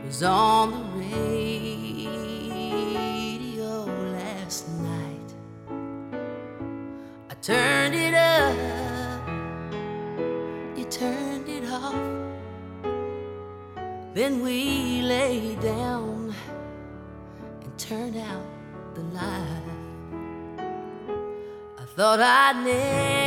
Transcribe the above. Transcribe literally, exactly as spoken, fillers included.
was on the radio last night. I turned it up, you turned it off. Then we lay down and turned out the light. I thought I'd never